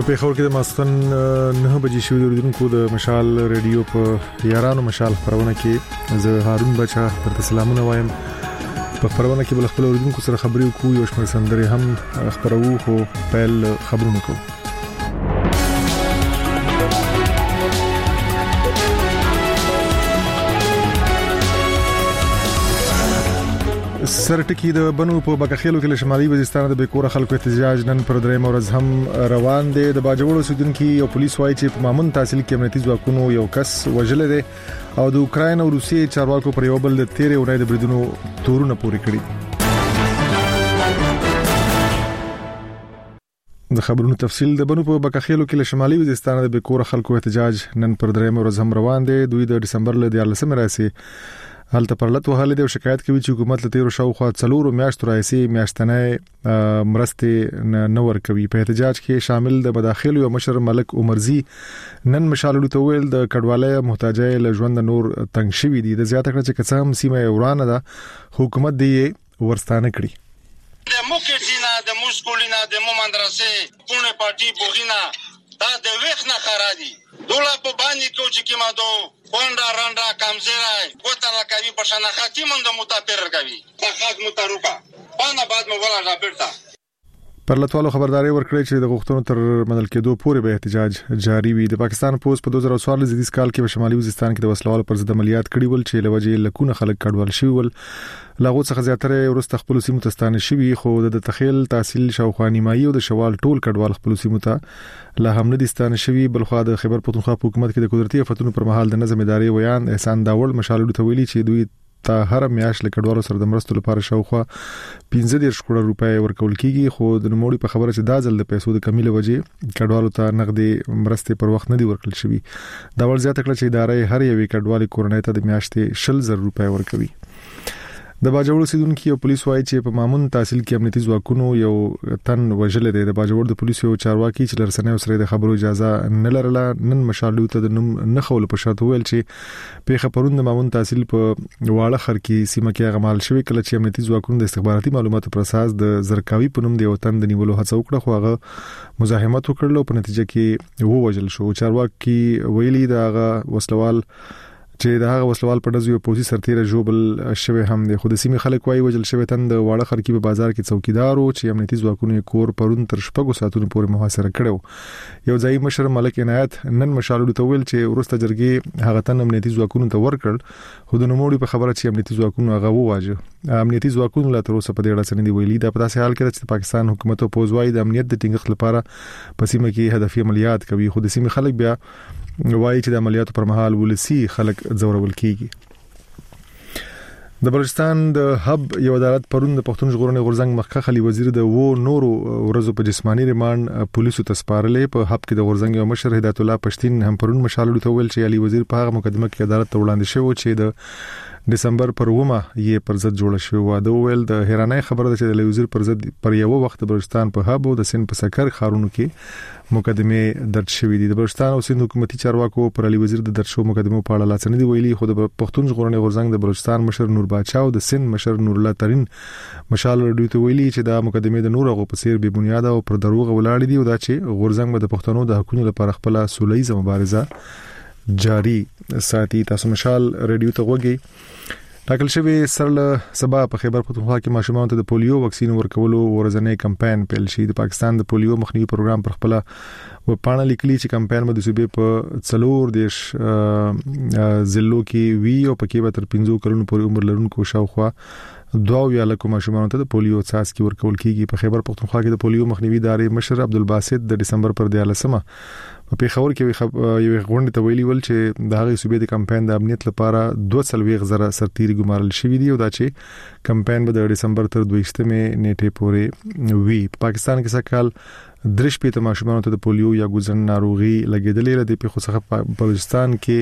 خبر کې د ماسخن 9 بجې شوې اوریدونکو د مشال ریډیو په یارانو مشال خبرونه کې زه هارون بچا تر سلامونه وایم. په خبرونه کې بل خپل اوریدونکو سره خبرې وکړو، یو شمېر سندرې هم خبرو خو پیل خبرونه کوو. سرټکی د بنو په بکخېلو کې له شمالي وزیرستان د بیکوره خلکو احتجاج نن پر درې مورز هم روان دي. د باجوړو سودونکو او پولیس وايي چې په مامون تحصیل کې امنیتي ځواکونو یو کس وژل دي او د اوکرين او روسیې چارواکو پر یو بل د تیرې اونۍ د بریدونو تورونه پوري کړی. د خبرونو تفصیل د بنو په بکخېلو کې له شمالي وزیرستان د بیکوره خلکو احتجاج نن پر درې مورز هم روان دي. دوی د دسمبر له 14 راسي هلته پرلط وهاله دي او شکایت کوي چې حکومت له تیرو شاوخوا 4 میاشتو راځي میاشتنه مرستې نه ورکوي. په احتجاج کې شامل د مداخلو او مشر ملک عمرزي نن مشالو ته ویل د کډواله محتاجای له ژوند نور تنگ شوی دي. د زیاته کړ چې قسم سیمه ورانه ده حکومت دی ورستانه کړی. د موکټینا د موسکولینا د مدرسې پونه پارټي بوغینا دا د وښنه خرادي دوله په باندې کو چې کیما دو پونډا رانډا کمزورای کوته لکوي په شان خاتمون د متافر کوي دا خاص متروکا باندې بعد مو ولا راپړتا. پرلطوالو خبرداري ورکړي چې د غوښتنو تر منل کېدو پورې به احتجاج جاری وي. د پاکستان پولیس په 2014 زیدیس کال کې په شمالي وزیرستان کې د وسلوالو پر ضد عملیات کړي ول چې لوجې لکونه خلک کډوال شوی ول. لاغو څخه زیاتره ورسته خپل سیمو ته ستانه شوی، خو د تخیل تحصیل شاوخوا نیمایي او د شوال ټول کډوال خپل سیمو ته لا هم نه دي ستانه شوی. بلخوا د خیبر پختونخوا حکومت کې د قدرتي آفتونو پر مهال د نظم ادارې ویان احسان داوړ مشالو ته ویلي چې دوی ته هر میاشت له کډوالو سره د مرستو لپاره شاوخوا 15 کروڑ روپۍ ورکول کیږي، خو د نوموړي په خبره چې دا ځل د پیسو د کمی له وجې کډوالو ته نغدي مرستې پر وخت نه دي ورکول شوی. دا ول زیاته کړ چې ادارې هر یوې کډوالي کورنۍ ته د میاشتې 20,000 روپۍ ورکوي. د باجوړ سیدونکو او پولیس وايي چې په مامون تحصیل کې امنیتي ځواکونو یو تن وژل دي. د باجوړ د پولیسو چارواکي چې لرسنه سره د خبرو اجازه نه لرله نن مشالو ته د نوم نه خول په شرط ویل چې په خبرون د مامون تحصیل په واړه خر کې سیمه کې غمال شوی کله چې امنیتي ځواکونو د استخباراتي معلوماتو پر اساس د زرکاوي په نوم د وطن د نیولو هڅه وکړه، خو هغه مزاحمت وکړل او په نتیجه کې وژل شو. چارواکي ویلي دا وسلوال چې دا هغه وسلوال په دزیو پوزي سرتیره جوبل شوی هم دی. خو د سیمې خلک وايي وجل شوی تن د واړه خرکی په بازار کې څوکیدارو چې امنیتي ځواکونو کور پرون تر شپږو ساعتونو پورې محاصره کړو. یو ځای مشر ملک عنایت نن مشالو ته ویل چې ورسته جرګې هغه تن امنیتي ځواکونو ته ورکړ، خو د نوموړي په خبره چې امنیتي ځواکونو هغه وواجه. امنیتي ځواکونو لا تر اوسه په دې اړه څه نه دی ویلي. دا په داسې حال کې چې پاکستان حکومت او پوزوای د امنیت د ټینګښت لپاره په سیمه کې هدفي عملیات کوي، خو د سیمې خلک بیا وایي چې د عملیاتو پر مهال ولسی خلک ځورول کیږي. د بلوچستان د هب یو عدالت پرون د پښتون ژغورنې غورځنګ مخکښ علي وزیر د نورو ورځو په جسمانی ریماند پولیسو ته سپارلې. په هب کې د غورځنګ یو مشر هدایت الله پښتين هم پرون مشالو ته ویل چې علي وزیر په هغه مقدمه کې عدالت ته وړاندې شو چې د دسمبر پر 1 یې پر ضد جوړ شو. واده ویل د حیرانۍ خبره ده چې د وزیر پر ضد پر یو وخت د بلوچستان په هب او د سند په سکر خارونو کې مقدمه درج شوې دي. د بلوچستان او سند حکومتي چارواکو پر علي وزیر د درج شو مقدمه په اړه لا څه نه دی ویلي، خو د پښتون ژغورنې غورځنګ د بلوچستان مشر نور باچا او د سند مشر نور الله ترين مشال ورډو ته ویلي چې دا مقدمه د نورغه په سیر به بنیاد او پر دروغ ولاړ دي او دا چې غورځنګ د پښتنو د حقوقو لپاره خپل سولهییزه مبارزه جاری ساتي. تاسو مشال ریډیو ته وګورئ. ټاکل شوی سره سبا په خیبر پختونخوا کې ماشومانو ته د پولیو واکسین ورکولو ورځنی کمپاین پیل شي. د پاکستان د پولیو مخنیوي پروګرام پر خپل وپاڼه لیکلي چې کمپاین مو د صوبې په 4 دیش ضلعو کې وی او پکې به تر 15 کلونو پورې عمر لرونکو شاوخوا 2 لکه ماشومانو ته د پولیو څاڅکي ورکول کیږي. په خیبر پختونخوا کې د پولیو مخنیوي ادارې مشر عبدالباسط د دسمبر پر 14 په خبر کې یو غونډه ته ویلي ول چې د هغه صوبې د کمپاین د امنیت لپاره 2,000 سرتیري ګمارل شوی دی او دا چې کمپاین به د دسمبر تر 22 نیټې پورې وی. په پاکستان کې سکهال 3 ماشومانو ته د پولیو یا ګوزن ناروغي لګیدلې ده. په خو څخه بلوچستان کې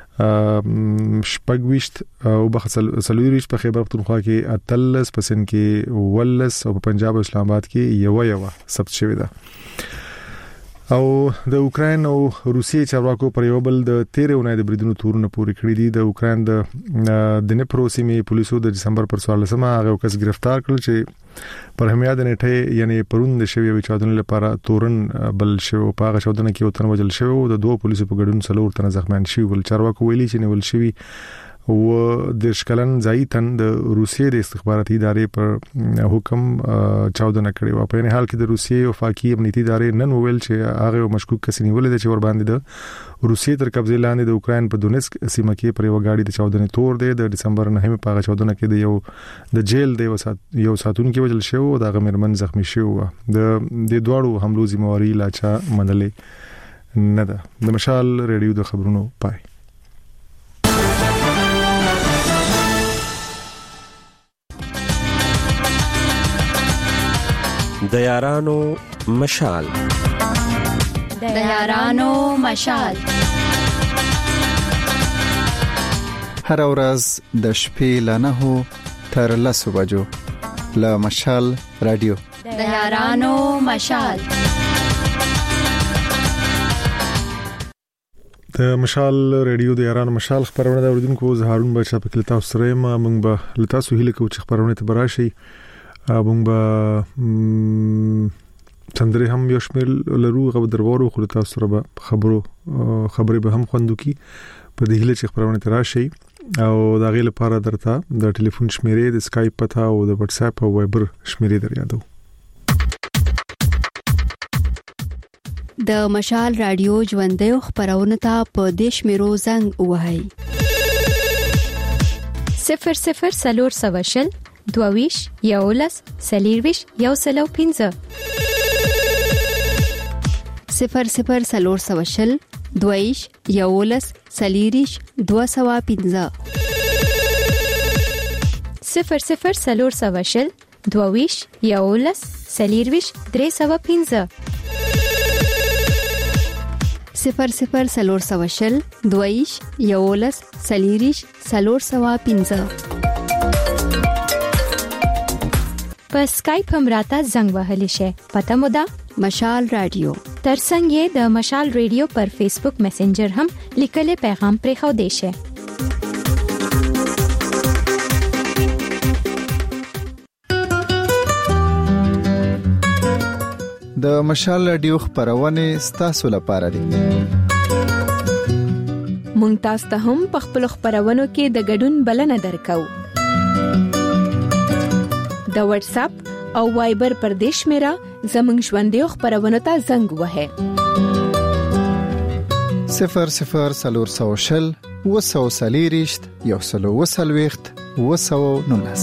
28 او بخسلوریش په خیبر پختونخوا کې 38 په سند کې 19 او په پنجاب او اسلام آباد کې یو ثبت شوی ده. او د اوکرين او روسیې چارواکو پر یو بل د 13 اونۍ د بریدونو تورونه پوري کړی دي. د اوکرين د دنیپرو سیمې پولیسو د دسمبر پر 14مه هغه کس گرفتار کړل چې پر همیاد نیټه یعنی پروند شوی وی چاودنې لپاره تورن بل شو. په هغه چاودنه کې وتن وجل شو او د دوه پولیسو په ګډون څلور تنه زخمیان شوي. ول چارواکو ویلي چې نیول شوی و د شکلن ځایتن د روسیې د استخباراتي ادارې پر حکم چاودنه کړې و. په نه حال کې د روسیې وفاقي امنیتي ادارې نن ویل چې هغه مشکوک کس نیولې چې ور باندې د روسیې تر قبضه لاندې د اوکرين په دونیسک سیمه کې پر یو گاډي د چاودنې تور دی. د دسمبر 9 په چاودنه کې د جیل د یو ساتون کې وجل شو او د غمرمن زخمی شو. د دواړو حملو ذمہواری لا چا منلې نه ده. د مشال ریډیو د خبرونو پای. د یارانو مشال هر ورځ د شپې ل 9 تر 10 بجو له مشال رادیو د یارانو مشال. د مشال ریډیو د یارانو مشال خبرونه د اوریدونکو زهارون بچا په کلتا سره ما موږ به لتا سو هله کو چې خبرونه ته براشي. موږ به څندري هم یو شمیر لرو غو درورو خو تاسو سره به خبرې به هم خوندو کی په دې هله چې خبرونه ته راشي او دا غیله لپاره درته د ټلیفون شمیرې د اسکایپ پتا او د واتس اپ او وایبر شمیرې در یادو. د مشال رادیو ژوندې خبرونه ته په دیش میرو زنګ وهاي 00 22 یولس سلیرویش یو سلو 15 00 22 یولس سلیریش 215 00 22 یولس سلیرویش 315 00 22 یولس سلیریش 315 په اسکایپ هم راته زنګ وهلی شي. پته مو ده مشال رادیو. ترڅنګ یې د مشال رادیو پر فیسبوک میسنجر هم لیکل پیغام پرې خو دی شي. د مشال رادیو خبرونه ستاسو لپاره دي. مونږ تاسو ته هم په خپل خبرونو کې د ګډون بلنه درکو. د واتس اپ او وایبر پر دیش میرا زمنګ ژوندې خبرونه ته زنګ وهه 00 وسوسلیریشت یو سلو وسلويخت وسو نونس.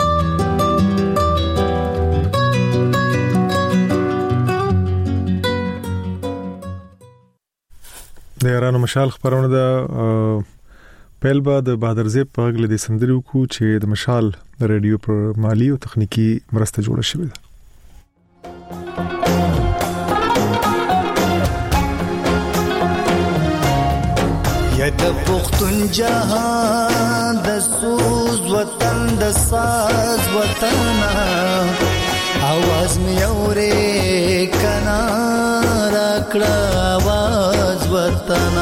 د یارانو مشال خبرونه د پهل با د بهادر زیب په غل د سندرو کو چې د مشال ریډیو پر مالی او تخنیکی مرسته جوړه شوې ده. یا د پختون جهان د سوز وطن د ساز وطن आवाज می اورې کنا راکړه आवाज وطن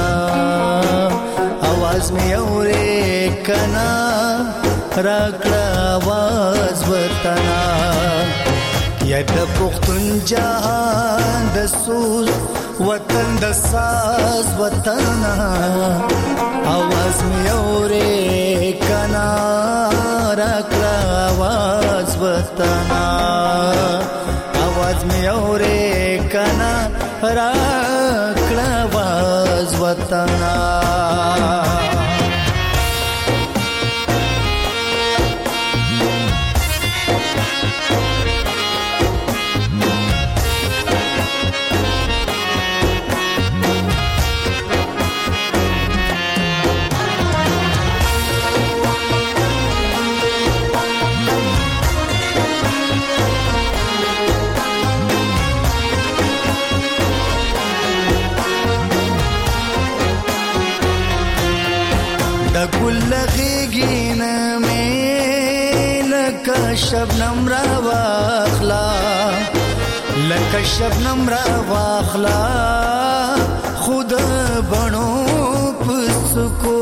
आवाज می اورې کنا راکړه आवाज وطن یا د پختون جهان د سوز وطن د ساز وطن आवाज می اورې کنا راکړه आवाज وطن आवाज می اورې کنا راکړه आवाज وطن لغينا ميلك شبنم را واخلا لکه شبنم را واخلا خود بڼو پسکو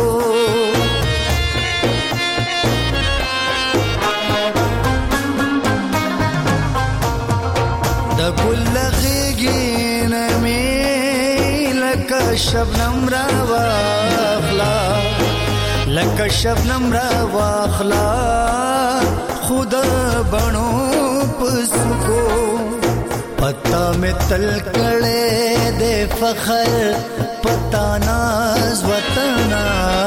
د ګل غېږې نه مې لکه شبنم را واخلا لکه شبنم را واخلا خود بڼو پسکو پتا میں تل کڑے دے فخر پتا ناز وطنا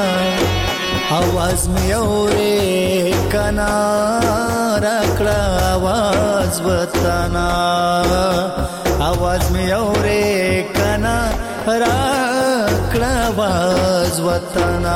آواز میں اورے کنا رکڑا آواز وطنا آواز میں اورے کنا رکڑا آواز وطنا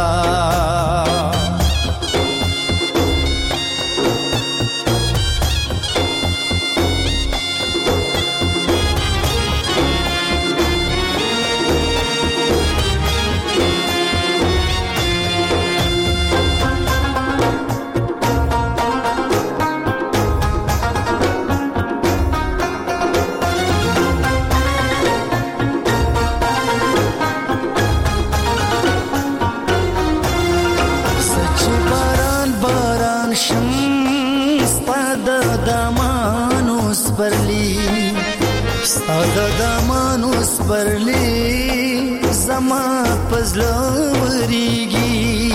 ستا دمانوس برلی زما پزلوریگی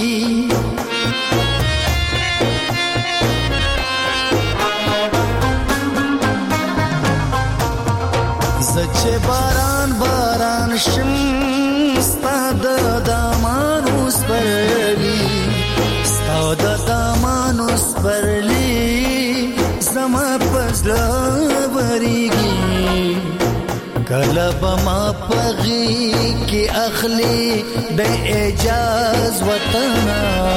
زچه باران باران شم ستا دمانوس برلی ستا دمانوس برلی زما پزلوریگی کلب ما پغی کی اخلی بے اجاز وطنا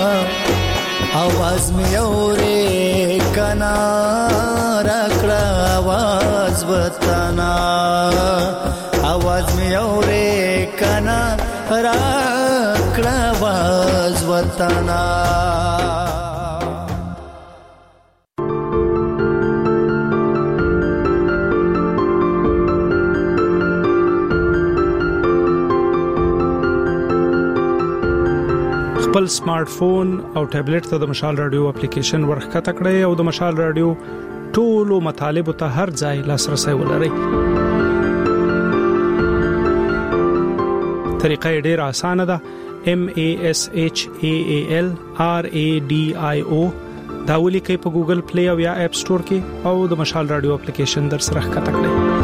آواز میں اورے کنا رکڑا آواز وطنا آواز میں اورے کنا رکڑا آواز وطنا خپل سمارټ فون او ټابلیټ ته د مشال رادیو اپلیکیشن ورخته کړئ او د مشال رادیو ټولو مطالب ته هر ځای لاسرسي ولرئ. طریقه ډیره اسانه ده. MASHAAL RADIO دا ولیکئ په ګوګل پلی او یا اپ سٹور کې او د مشال رادیو اپلیکیشن در سره ښکته کړئ.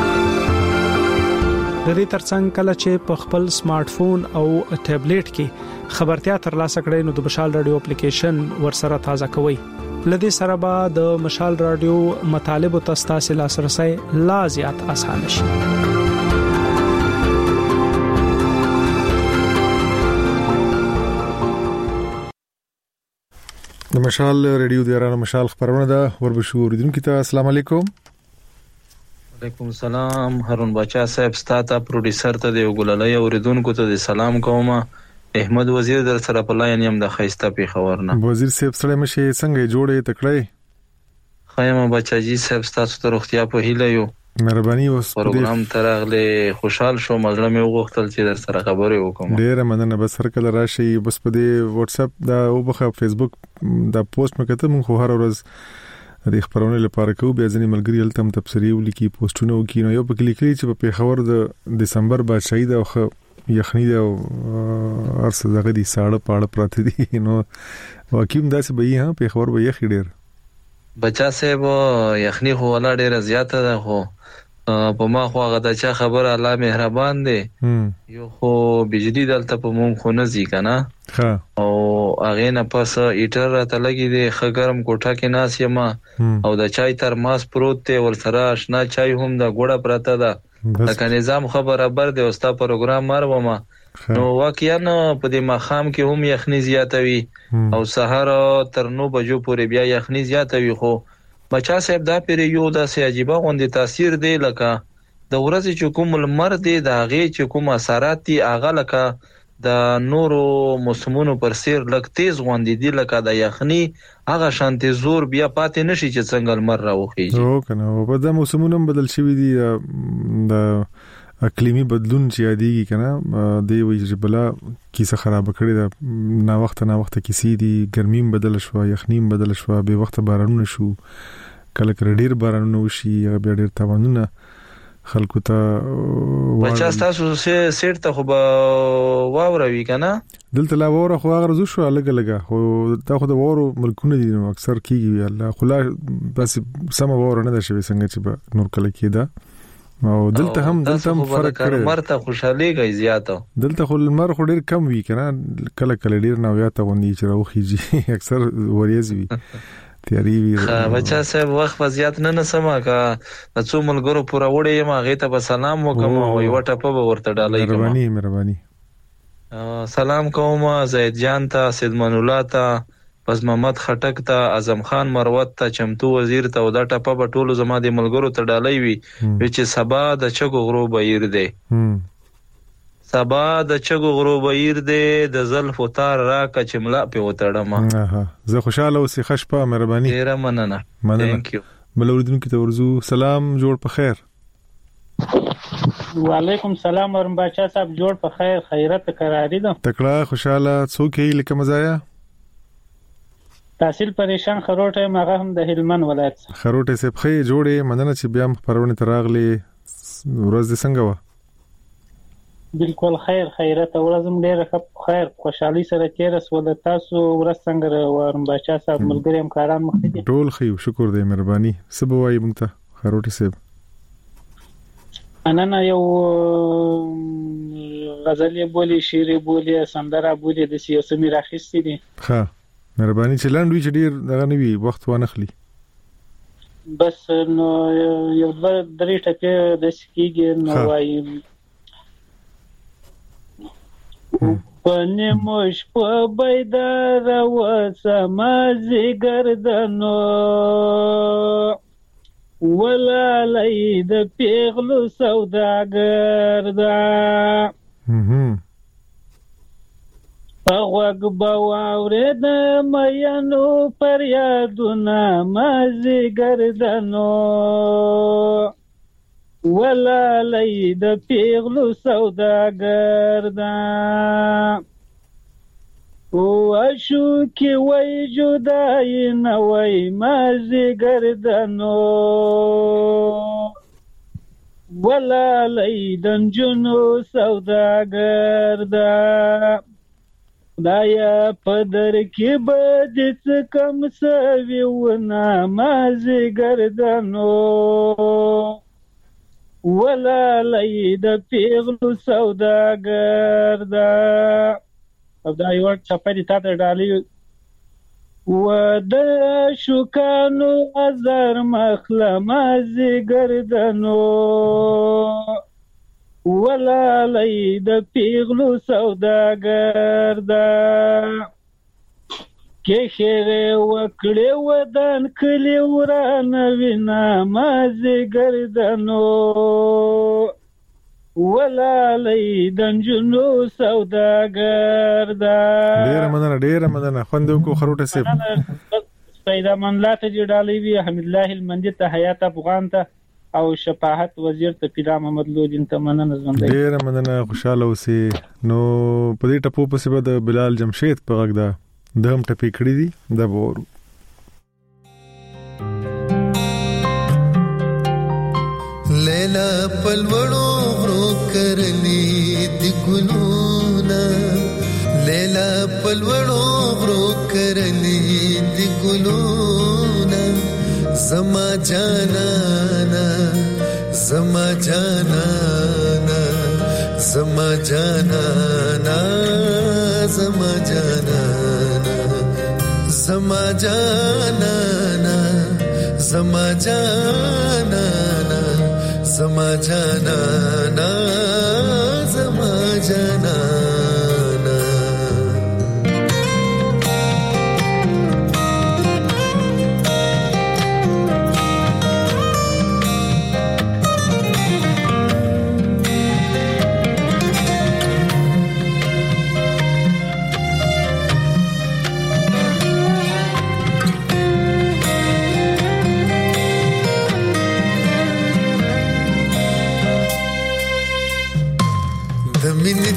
د دې ترڅنګ کله چې په خپل سمارټ فون او ټابلیټ کې خبرتیا ترلاسه کړئ نو د مشال رادیو اپلیکیشن ورسره تازه کوئ. لدې سره به د مشال رادیو مطالب او تاسو لاسرسي لا زیات آسان شي. د مشال رادیو د ایران مشال خبرونه ده وربشو اوریدونکو ته السلام علیکم. وعلیکم السلام. هارون بچا صاحب ستاته پروډوسر ته د ګلالای اوریدونکو ته سلام کوم. احمد وزیر در سره په لاین یم د خیسته په خبرنه. وزیر صاحب سره مشه څنګه جوړې تکړه خیمه بچاجي صاحب تاسو ته روغتیا په هیله یو. مهرباني اوس پروګرام ترغله خوشحال شو مزله مې وغوښتل چې در سره خبرې وکم. ډیره مننه. بس هر کله راشي بس په دې واتس اپ دا او په فیسبوک دا پوسټ مې کته مونږ خو هر ورځ د خبرونو لپاره کوو. بیا ځنې ملګری التم تبصری ولیکي پوسټونه وکي نو یو په کلیکلی چې په پیښور د دسمبر بادشاہي دا خو یخنی دا ارسه دغه دي ساړه پاړه پراته دي نو واکیم داسې به یې په خبر به یخ ډیر بچا صاحب یخنی خو ولا ډیره زیاته ده خو په ما خو هغه د چا خبره الله مهربان دی یو خو بجلی دلته په مونږ خو نه زی کنه او هغه نه پس ایټر راته لګی دی خګرم کوټه کې ناس یم او د چای ترماس پروت ته ور سره آشنا چای هم د ګوړه پراته ده لکه نظام خبره بر دی او ستا پروګرام مرومه نو واقعا په دې مخام کې هم یخنی زیاتوي او سحر تر 9 بجو پورې بیا یخنی زیاتوي خو بچا صاحب دا پیر یو داسې عجیبه غوندي تاثیر دی لکه د ورځې چې کوم لمر دی د هغه چې کوم اثرات دي هغه لکه د نورو موسمونو پر سیر لږ تیز غوندې دي، لکه د یخني هغه شانتي زور بیا پاتې نشي چې څنګه لمر راوخیږي. او کنه په د موسمونو بدل شوی دي، د اقلیمی بدلون چې یادېږي کنه دی وی چې بلا کیسه خراب کړی دا نا وخت کیسې دي، ګرمیم بدل شو، یخنیم بدل شو، به وخت بارانونه شو، کله کله ډیر بارانونه وشي، بیا ډیر تاوانونه خلکو ته بچا تاسو سیر ته خو واوروي کنه دلته لا وره خو هغه رزو شو لګ خو دا خو د وره ملکونه دي نو اکثر کیږي الله خلا بس سم وره نه ده شوی څنګه چې نور کله کیدا او دلته هم فرق کړي مرته خوشالي کوي زیاته، دلته خو المر خو ډیر کم وی کنه کله ډیر نویاته غونډي چې راوخیږي اکثر وریځ وی تیاری وی. بچا صاحب وخت زیات نه سما کا د څو ملګرو پورا وړي ما غیته په سلام وکم او یو ټپه به ورته ډالۍ کوم. مهرباني سلام کوم زید جان ته، سید من الله ته، پس محمد خټک ته، اعظم خان مروت ته، چمتو وزیر ته، او دا ټپه په ټولو زما د ملګرو ته ډالۍ وي چې سبا د چغو غرو بهیر دی، سبا د چغو غرو بهیر دی، د زلف تار راکه چې ملا په وتړم. زه خوشاله اوسې خشپه مهرباني. ډیره مننه. ثانک یو. بلوردونکو ته ورزو سلام، جوړ په خیر. وعلیکم سلام ورم بچا صاحب، جوړ په خیر، خیرت قراری ده. تکړه خوشاله څوک یې لکه مزایا تحصیل پریشان خروټه مغه هم د هلمند ولایت خروټه سپخې جوړې مننه چې بیا خبرونه تراغلي ورځ څنګه و؟ بالکل خیر، خیرت ورځم ډیره خیر خوشحالي سره تیرس ول. تاسو ورځ څنګه ورم بچا صاحب، ملګری هم کاران مخ دي ټول خو شکر دې مهرباني. سبا وای مونږ ته خروټه صاحب انا یو غزل بولی، شعر بولی، سندره بولی د سیاسي راخستې دي. ها مهرباني چې لاندوي چې ډیر دغه نوي وخت وانخلي بس نو یو درې ټکي د سکیږي نو وایم پنه مش په بيدار و سمازي ګردنو ولا لید پیغلو سوداګر دا اغوگ باورد مینو پر یادونا مازی گردنو ولا لید پیغلو سوداگر دا واشو کی وی جدائی نوی مازی گردنو ولا لیدن جنو سوداگر دا دایا پدر کی بدت کم سویونا مازی گردنو ولا لید پیغلو سوداگر دا. اب دا یو چپری تا ته ډالی و د شوکانو ازر مخله مازی گردنو ولا لید پیغلو سوداگر دا کې خیره وکړې ودان کلی ورانه وینا مازی گردنو ولا لیدن جنو سوداگر دا. ډیره مننه خوندو کو خروټه سیب پیدا من لا ته جړالې وی حمد الله المندي ته حیات افغان ته او شفاعت وزیر ته پیدا محمد لودین ته مننه زنده. ډیره مننه خوشاله اوسې. نو په دې ټپو پسې به د بلال جمشید په غږ دا د هم ټپې کړې دي د بورو لیلا پلوړو غرو کرلی دی ګلونا لیلا پلوړو غرو کرلی دی ګلونا زما جانانا زما جانانا زما جانانا زما جانانا زما جانانا زما جانانا زما جانانا زما جانانا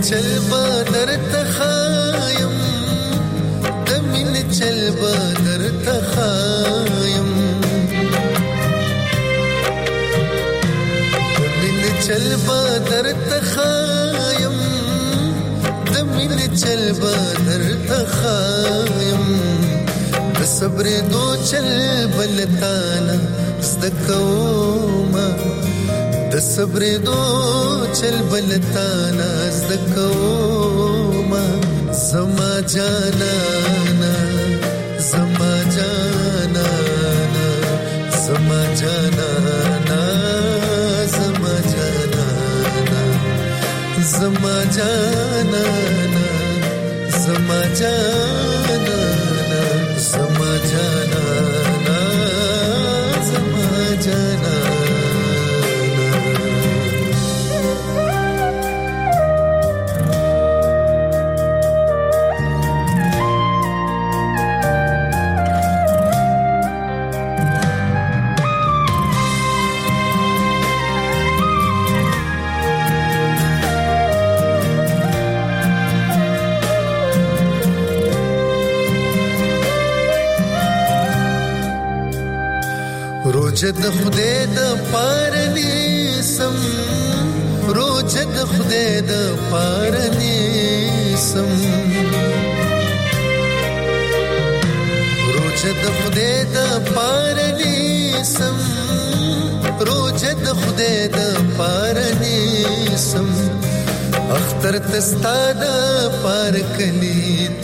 چل بدر تخایم د مين چل بدر تخایم د مين چل بدر تخایم د مين چل بدر تخایم د صبر دو چل بلتانا زدکوما د صبر دو چل بلتانا زدکوما زما جانانا زما جانانا زما جانانا زما جانانا زما جانانا زما جانانا زما جانانا زما جانانا روزه د خدای د پارني سم روزه د خدای د پارني سم روزه د خدای د پارني سم روزه د خدای د پارني سم اختر تستا د پار کلی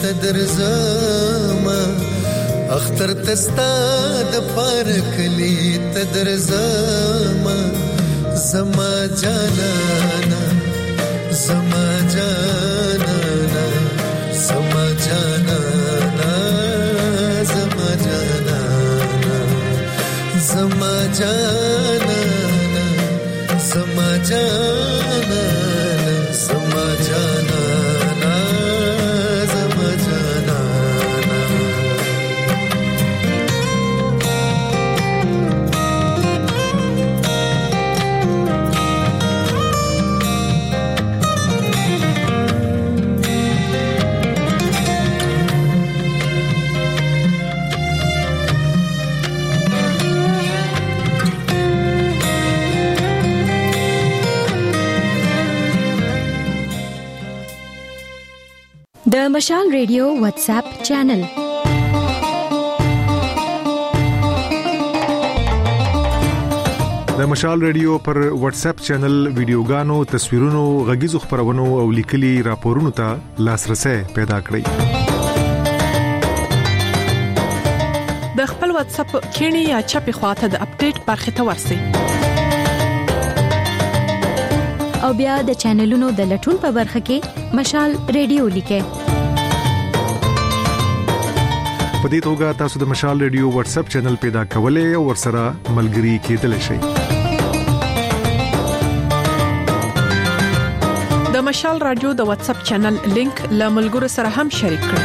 تدرزما اختر تستا د پار کلی تدرزما زما جانانا زما جانانا زما جانانا زما جانانا زما جانانا زما جانانا زما جانانا زما جانانا د مشال ریډیو واتس اپ چینل د مشال ریډیو پر واتس اپ چینل ویډیوګانو تصویرونو غږیزو خبرونو او لیکلي راپورونو ته لاسرسي پیدا کړئ د خپل واتس اپ کینی یا چپی خواته د اپډیټ برخه ته ورسئ او بیا د چینلونو د لټون په برخه کې مشال ریډیو لیکه په دې توګه تاسو د مشال ریډیو واتس اپ چینل پیدا کولای او ورسره ملګري کېدلی شئ د مشال رادیو د واتس اپ چینل لینک له ملګرو سره هم شریک کړئ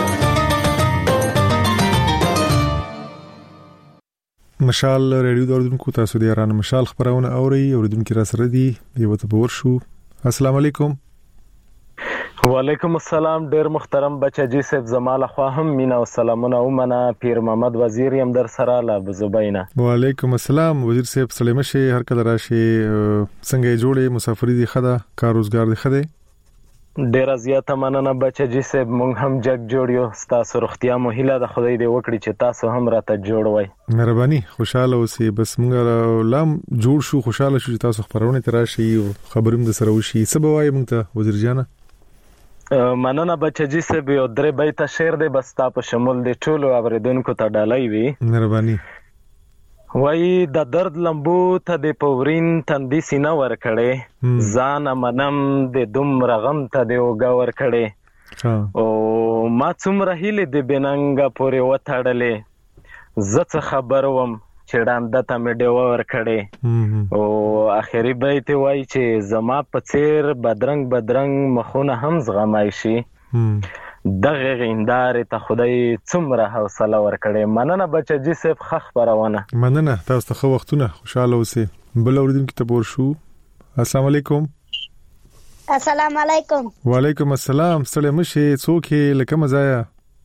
مشال ریډیو دوردونکو تاسو د ایران مشال خبرونه اوري اوریدونکو را سره دي یو ته پور شو السلام علیکم وعلیکم السلام ډیر محترم بچاجي صاحب زماله خو هم مینا او سلامونه ومنه پیر محمد وزیر يم در سره لا بزبینا وعلیکم السلام وزیر صاحب سلام شه هر کله راشي څنګه جوړې مسافری دي خدا کار روزګار دي خده ډیر زیاته مننه بچاجي صاحب مونږ هم جګ جوړیو تاسو روغتیا مو هیله د خدای دی وکړي چې تاسو هم راته جوړوي مهرباني خوشاله اوسئ بس مونږ لام جوړ شو خوشاله شو چې تاسو خبرونه تراشي او خبرم د سره وشي سبوای مونږ ته وزیر جانه مننه بچاجي صاحب یو درې بیت شعر دی بس تاسو شمول دی ټولو اوریدونکو ته ډالۍ وي مهرباني وای د درد لمبو ته د پورین تندې سینه ور کړې ځان منم د دومره غم ته د وګور کړې او ما څومره هیله د بننګ پورې وټړلې زڅ خبر وم چې ډانده ته مې ډور کړې او اخري بیت وای چې زما په څیر بدرنګ بدرنګ مخونه هم زغمای شي دغه غیندار ته خدای څومره حوصله ورکړي مننه بچاجي صاحب خخ پرونه مننه تاسو ته وختونه خوشاله اوسئ بل اوریدونکو ته پور شو السلام علیکم السلام علیکم. وعلیکم السلام. ستړي مشه څوک لکه مزایا؟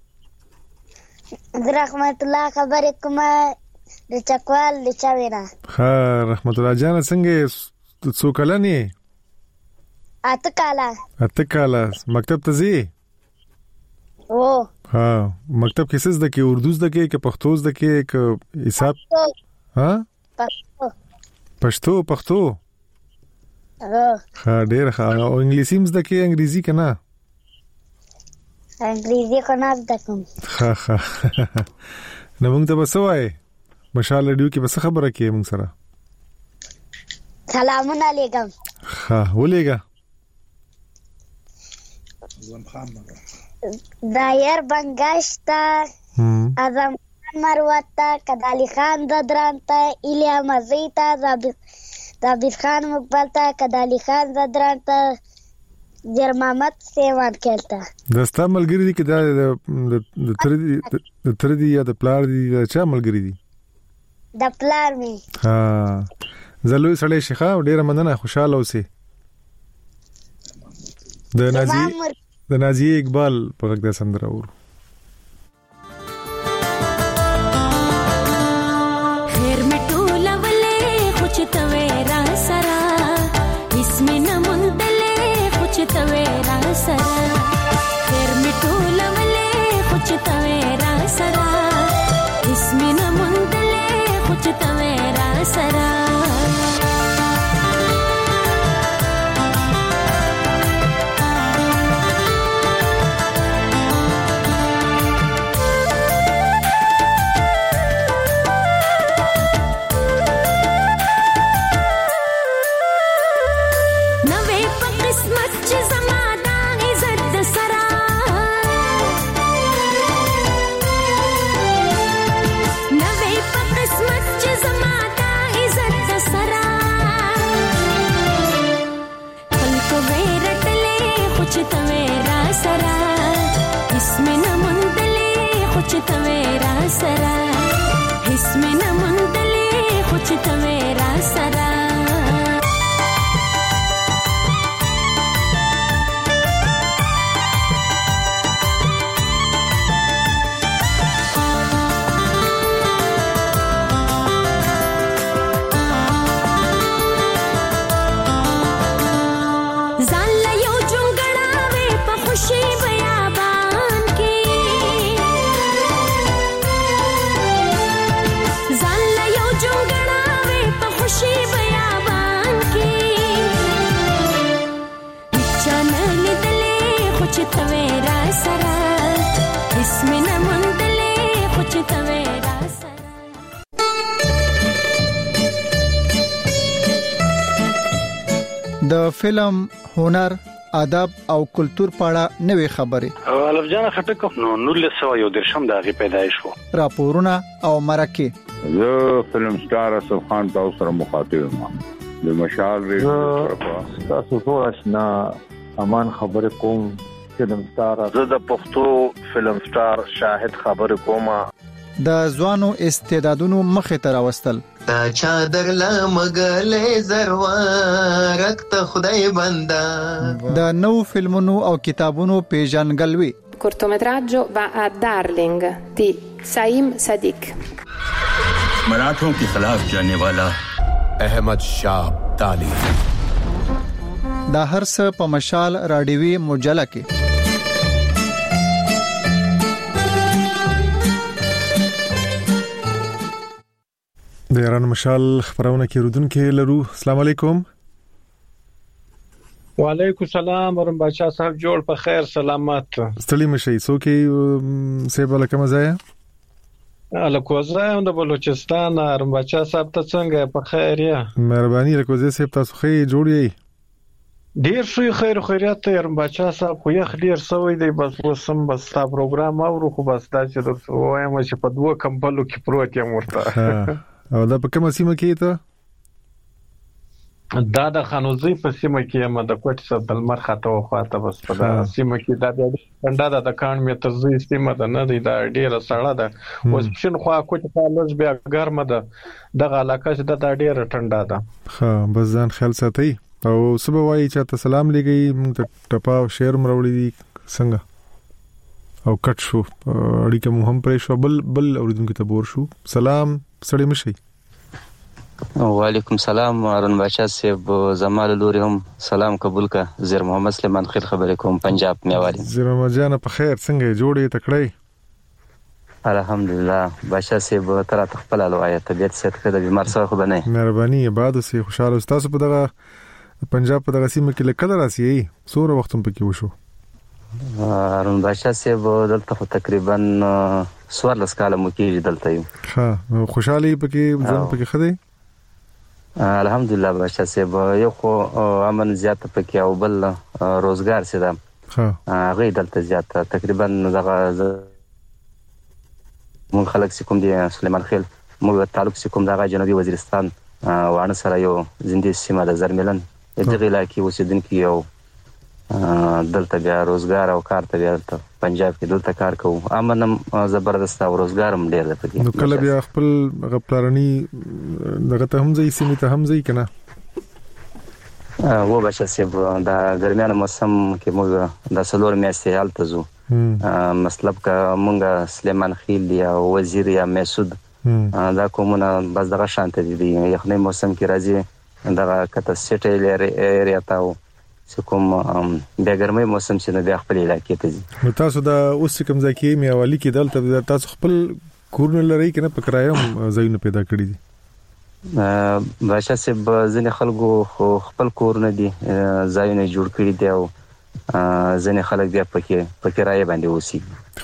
رحمت الله خبرې کومه د چکوال د چاوینا. ها رحمت الله جان څنګه څو کلنې؟ 8 کاله. 8 کاله. مکتب ته ځې؟ او ها مکتب کې څه زده کې؟ اردو زده کې که پښتو زده کې که حساب؟ ها پښتو. ها ډېر ښه. او انګلیسي هم زده کې؟ انګریزي که نه؟ انګریزي خو نه زده کوم. ها نو موږ ته به څه وایې؟ مشال رادیو کې به څه خبره کوې موږ سره؟ سلامونه لیږم. ها ولېږه. دایر بنگشتا اعظم خان مروتا کدالی خان ددرانتا ایلیا مزیتا زابیر خان مقبلتا کدالی خان ددرانتا جر محمد سیوان کلتا. دستا ملګری دي که دا د تر دي یا د پلار دي؟ دا چا ملګری دي؟ د پلار می. ها زلوی سړی شيخه ډیره مننه. خوشاله اوسې. د نازیه اقبال په غږ د سندره ورو. خیر مټو لولې خوچ تویرا سرا اسمه نمندلې خوچ تویرا سرا. خیر مټو لولې خوچ تویرا سرا اسمه نمندلې خوچ تویرا سرا. د فلم، هنر، ادب او کلچر په اړه نوې خبرې. الف جان خټک نو 1913 د هغه پیدایش وو. راپورونه او مرکه. زه فلم سٹار اسف خان تاسو سره مخاطب یم. د مشال ریډیو تاسو ټول آشنا امان خبرې کوم. فلم سٹار زه د پښتو فلم سٹار شاهد خبرې کوم. د ځوانو استعدادونو مخه ته راوستل. تا چادر لمغلې زروارک ته خدای بندا. د نو فلمونو او کتابونو پیژنګلوي. cortometraggio va a Darling di Saim Sadiq. मराठों के खिलाफ जाने वाला अहमद शाह अब्दाली. دا هر څه په مشال رادیوي مجله کې. د ایران مشال خبرونه کې رودونکو لرو. السلام علیکم. وعلیکم السلام ورحمت بادشاہ صاحب جوړ په خیر سلامت. ستړي مشي څوکي سیب لکه مزایا؟ الکوزه د بلوچستان ورحمت بادشاہ صاحب ته څنګه په خیر یا؟ مهرباني الکوزه سیب تاسو خې جوړ یې؟ ډیر شوی خیر خیرات ته ورحمت بادشاہ صاحب خو یې ډیر سوي دی. بس وسم بس تا پروګرام اورو خو بس دا چې وایم چې په دوه کمپلو کې پروت یم ورته. او دا په کومه سیمه کې ته؟ دا د خانوزي په سیمه کې یم د کوټ څخه د لمر خاطه وخاطه بس په دا سیمه کې دا د کان مې ترزي سیمه ده نه دی دا ډیره سړه ده. اوس شین خو کوټ په لږ بیا ګرمه ده. دغه علاقه چې دا ډیره ټنډه ده. ها بس ځان خیال ساتي. او سبا وایي چې ته سلام لګي موږ ته ټپا شعر مروړي دي څنګه او کټ شو اړیکه مو هم پرې شو بل اوریدونکو ته بور شو. سلام سړی مشي. وعلیکم سلام هارون بچا صاحب زمال لوري هم سلام قبول کا. زیر محمد سلیمان خیل خبرې کوم پنجاب میوالي. زیر محمد جان په خیر څنګه جوړې تکړه؟ الحمدلله بچا صاحب تر خپل الوایه طبيعت ست کړه بیمار سره خو بنه مهرباني عبادت سي خوشاله تاسو په دغه پنجاب په دغه سیمه کې لکه راسي سوره وخت هم پکې وشو. هارون بچا صاحب دلته تقریبا 14 کال مو کې دلته یو. ها خوشالي پکې ځم پکې خدای الحمدلله بچا صاحب یو خو امن زیات پکې او بل روزګار سي دا هغه دلته زیات تقریبا دغه مون خلک کوم دي سلیمان خیل موږ تعلق کوم دغه جنوبي وزیرستان وانه سره یو زندې سیمه د زرملن دغه علاقې اوسیدونکو یو دلته بیا روزګار او کار ته بیا پنجاب کې دلته کار کوو. امنم زبردست او روزګار هم ډیر دی پکې. نو کله بیا خپل غپلارني دغه ته هم ځي سیمه ته هم ځي کنه و بچا صاحب دا ګرمیانه موسم کې موږ د سلور میاشتې حالت زو مطلب کا مونږ سلیمان خیل یا وزیر یا مسعود دا کومه بس دغه شانته دي یخنۍ موسم کې راځي دغه کته سټیل ایریا تاو کوم د ګرمۍ موسم چې نه د خپل علاقې ته ځي. نو تاسو دا اوس کوم ځکه میوالي کې دلته تاسو خپل کورن لري کنه په کرایم ځایونه پیدا کړی دي؟ بچا صاحب ځنې خلکو خپل کورونه دي ځایونه جوړ کړی دي او ځنې خلک بیا پکې راي باندې اوسي.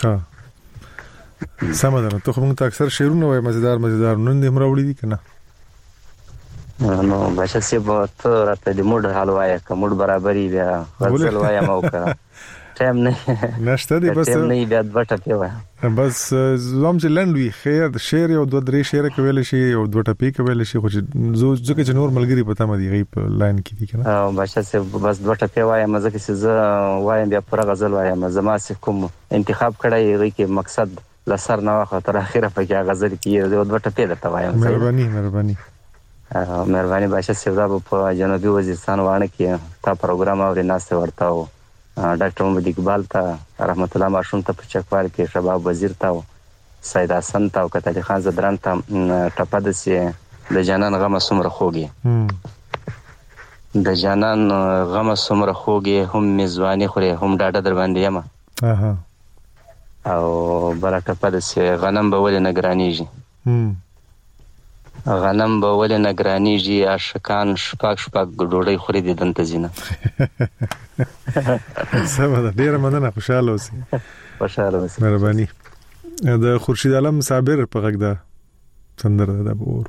ها سمه ده. ته موږ ته اکثر شعرونه وای مزیدار نن دې مروړي دي کنه؟ نو بچا صاحب ته راته د موډ حال وای کوم برابرۍ بیا غزل وای مو کړه ټایم نه نشته دی بس نه بیا دوټه پیوه بس زوم چې لندوي خیر د شعر او دوه درې شعر کول شي او دوه ټپی کول شي خو ځکه چې نور ملګری پته مې دی غیب لاین کې دي کنه. بچا صاحب بس دوه ټپی وای مزه کې زه وایم بیا پر غزل وایم زما کوم انتخاب کړی غي کې مقصد لسر نه واخه تر اخره پکې غزل کې دوه ټپی درته وایم. مهرباني بچا صاحب په جنوبي وزیرستان وانه کې تا پروګرام اوري ناسته ورتاو ډاکټر محمد اقبال ته رحمت الله ماشوم ته په چکوال کې شباب وزیر ته سید حسن ته او کتل خان زدران ته ټپه د سي د جانان غم سمره خوږي د جانان غم سمره خوږي هم میزواني خوري هم ډاډه در باندې یم او بل ټپه د سي غنم به ولې نگرانیږي غنم به ولې نگرانیږي عاشقان شپاک ډوډۍ خوري دي دنته زینه. سمه ده. ډیره مننه. خوشاله اوسئ. مهرباني. د خورشید عالم صابر په غږ ده سندره ده بور.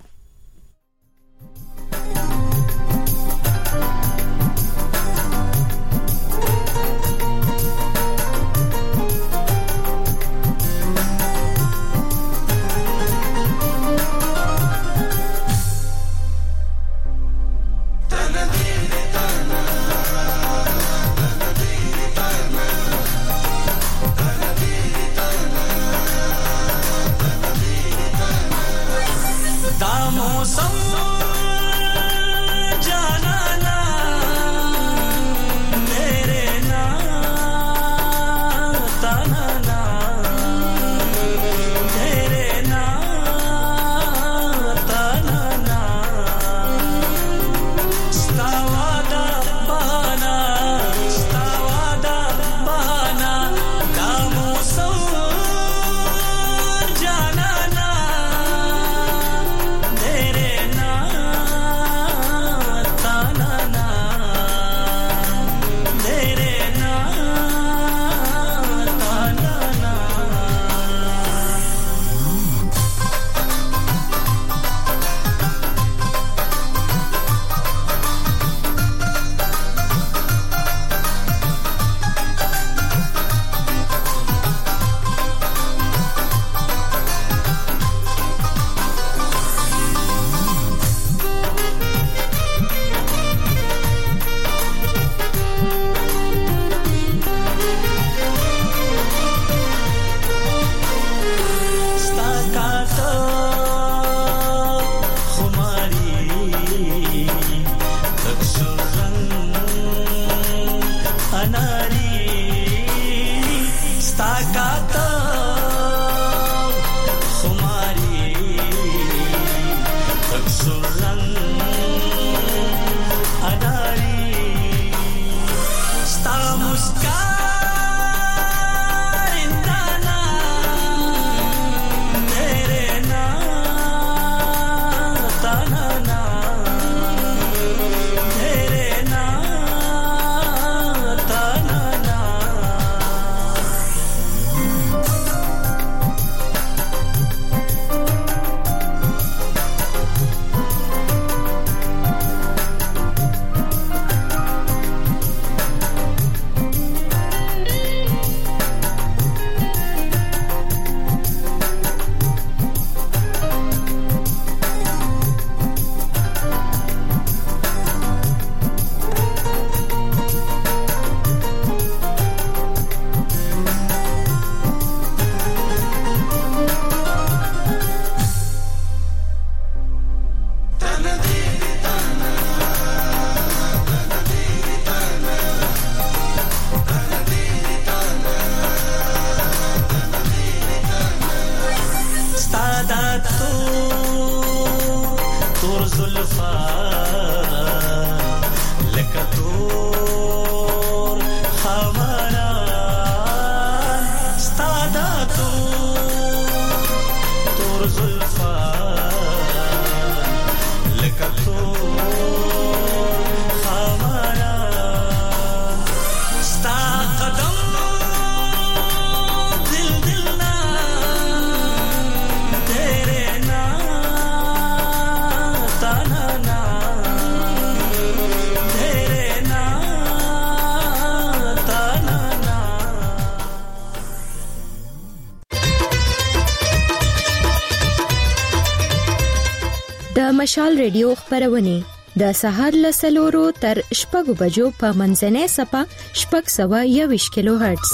مشال ریډیو خبرونه د سحر له 4 تر 6 بجو په منځنۍ سپه 621 کیلو هرتز.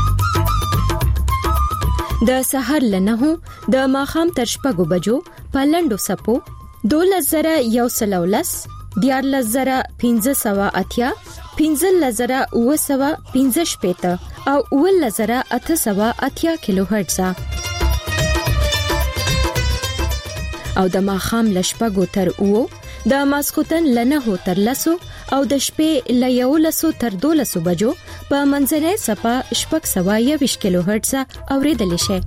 د سحر له 9 د ماخام تر 6 بجو په لندو سپو 2113 14580 15015 او 11880 کیلو هرتز. او د ماخام له 6 تر 9 د ماسختن لنه تر لسو او د شپې له 11 تر 12 بجو په منځنۍ سپه 621 کیلو هرتز اوریدل شي.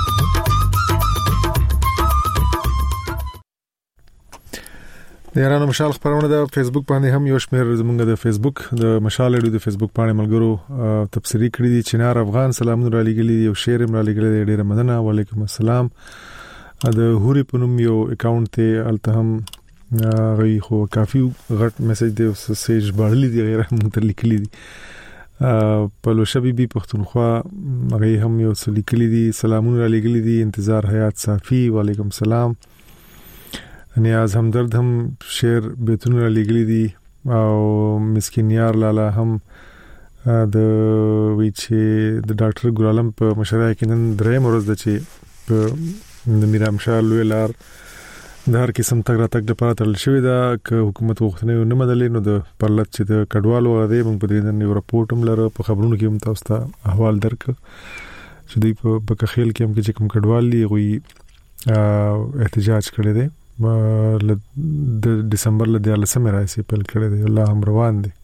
د ایران مشال خبرونه د فیسبوک باندې هم یو شمېر زمونږ د فیسبوک د مشال ریډیو د فیسبوک باندې ملګرو تبصری کړی دي. چنار افغان سلامونه را لګیلي دي او شعر هم را لګیلي دي. ډیره مننه. وعلیکم السلام. د هوري پونم یو اکاونټ ته التهم غي خو کافي غټ میسج دی او سیج باندې دی غیر مونږ لیکلي دي. پلوشه بیبي پختونخوا غي هم یو څه لیکلي دي. سلامونه را لګیلي دي. انتظار حیات صافي وعلیکم السلام. نیاز همدرد هم شعر بیتونه را لګیلي دي او مسکین یار لالا هم د وی چې د ډاکټر ګلالم په مشرۍ کې نن درې مرز د چې د میرام شاه لوی لار د هر قسم تګ را تګ لپاره تل شوې ده. که حکومت وختنه نه مدلې نو د پرلط چې د کډوالو غوډې موږ په دې نن یو راپورټ هم لره په خبرونو کې هم تاسو ته احوال درک چې دوی په بکخیل کې هم کې کوم کډوال دي غوي احتجاج کړی دی د دسمبر له 13 راځي په کړی دی. الله هم روان دي.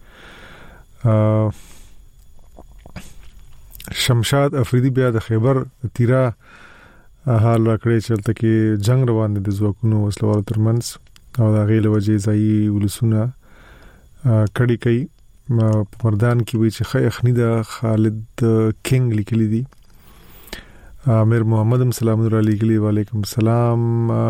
شمشاد افریدی بیا د خیبر تیرا حال راکړی چې تل کې جنگ روان دي د ځواکونو وسلوالو ترمنځ او د غیله وجې ځای ولسونه کړي کوي. مردان کې وی چې خیخنی د خالد کینګ لیکلي دي. امیر محمد سلام علیکم. وعلیکم السلام.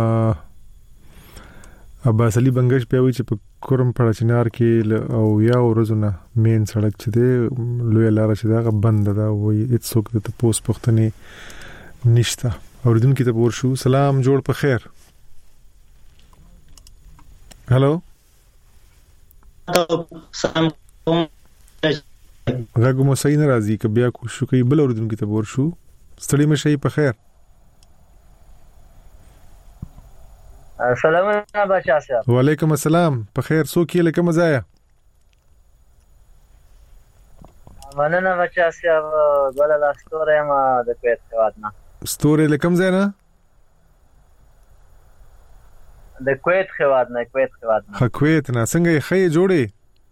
عباس علي بنگش په وی چې په کورم پړچنار کې او یا ورځونه مین سړک چې دی لوی لار چې دا بند ده وي هیڅ څوک د پوس پختنې نشته. اوریدونکو ته ورشو. سلام جوړ په خیر. هالو سلام غږ مو صحیح نه راځي. ک بیا کو شو کوي بل اوریدونکو ته ورشو. ستړي مشي په خیر. سلام بچا صاحب. وعلیکم السلام. په خیر. سو کې لکه مزایا مننه بچا صاحب. ګل لاستوره ما د کویت هوادنا ستوري لکم زینا د کویت هوادنا کویت نه څنګه خې جوړي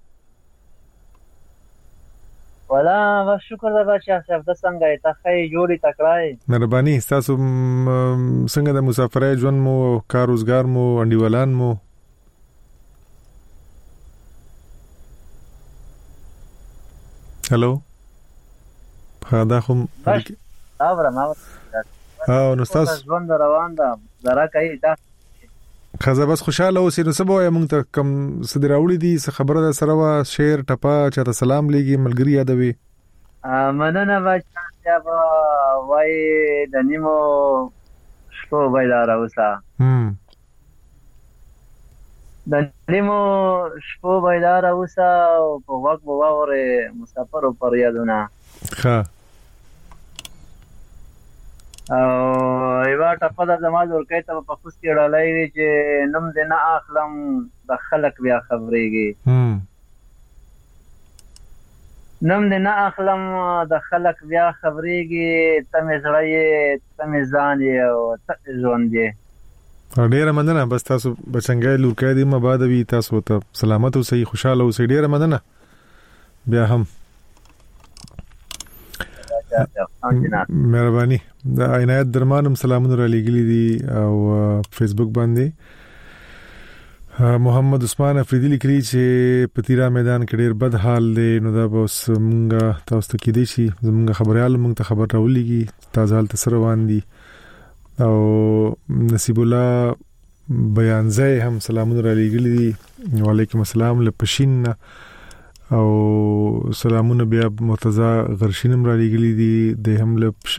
ولا بس شکر دا بچا صاحب. د څنګه ته خې جوړي تکړای مهرباني. تاسو څنګه د مسافرای ژوند مو کار روزګار مو انډیوالان مو هالو خدا خو او نو تاسو ژوند روان ده زرا کوي دا خزه بس خوشاله اوسې. نو سبا یې مونږ ته کم صدر راوړي دي خبره ده سره وا شعر ټپا چاته سلام لګي ملګری یادوي. مننه بچا صاحب. وای د نیمو شپو بایدار اوسه. د نیمو شپو بایدار اوسه او په وخت ووره مسافر پر یادونه. ها او ایوا ټپه د زماد ورکې ته په خوست کې ډالای چې نوم دې نه اخلم د خلک بیا خبرېږي. نوم دې نه اخلم د خلک بیا خبرېږي. تمه زړې تمه ځان او ته ژوند دې. ډیره مننه. بس تاسو بچنګای لورکې دې مباد وی تاسو ته سلامت او صحیح خوشاله او ډیره مننه. بیا هم مهرباني. د عنایت درمانم سلامونه را لګیلي دي او فیسبوک باندې محمد عثمان افریدی لیکلی چې پتیرا میدان کې ډیر بد حال دی. نو دا به مونږه تاسو ته کې دي شي زمونږ خبريال مونږ ته خبر راولېږي تازه حالت سره روان دي. او نصیب الله بیانځای هم سلامونه را لګیلي دي. وعلیکم السلام. لپشین او سلامونه بیا مرتضی غرشینم را لګیلي دي. د هم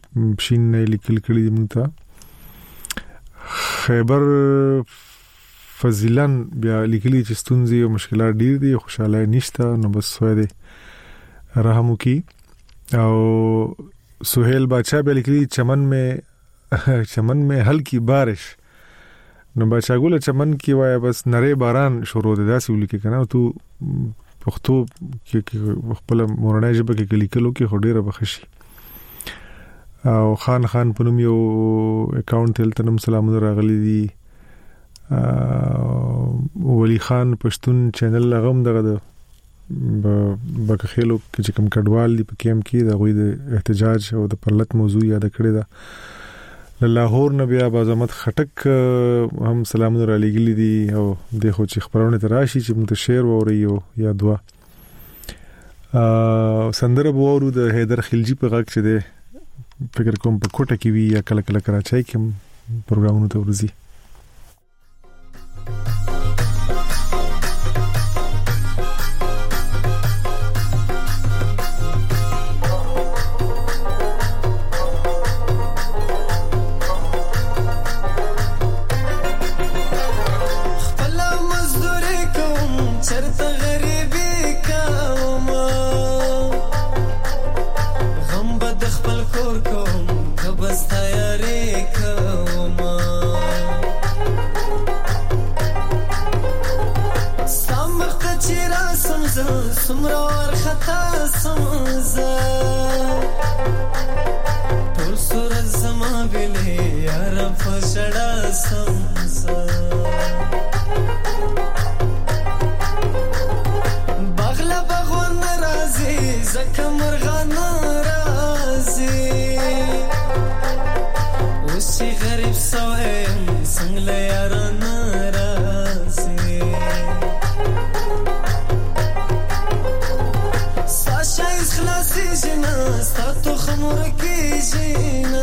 لپشین نه لیکل کړي دي مونږ ته. خیبر فضیلن بیا لیکلي چې ستونزې او مشکلات ډیر دي خوشاله نشته نو بس سوې دي رحم وکي او سہیل بادشاہ بیا لیکلي چمن میں ہلکی بارش نو بچا ګول چمن کې وای بس نری باران شروع ده داسې ولیکي کنه تو پښتو کې خپل مورنۍ ژبه کې لیکلو کې هډیره بخشي او خان پنوم یو اکاونټ تل تنم سلام راغلي دي ولی خان پښتون چینل لغم دغه بکخېلو کې کوم کډوال دی په کېم کې د غوي د احتجاج او د پرلط موضوع یاد کړی دا لاهور نبی آبازمت خټک هم سلامونه را لګیلي دي او د خو چې خبرونه تراشي چې موږ شعر ووري یا دوا سندره وورو د حیدر خلجی په غږ چې ده فکر کوم په کوټه کې وی یا کله کله کراچۍ کې پروګرامونه ته ورزي سمرار خطا سمزا ټول سورج زما بلې یار فشړا سمزا بغلا بغون ناراضي زکه مرغان ناراضي اوسې غریب سویم څنګه یار ناراضي خلاصي جنا ستاتو خمور کی جنا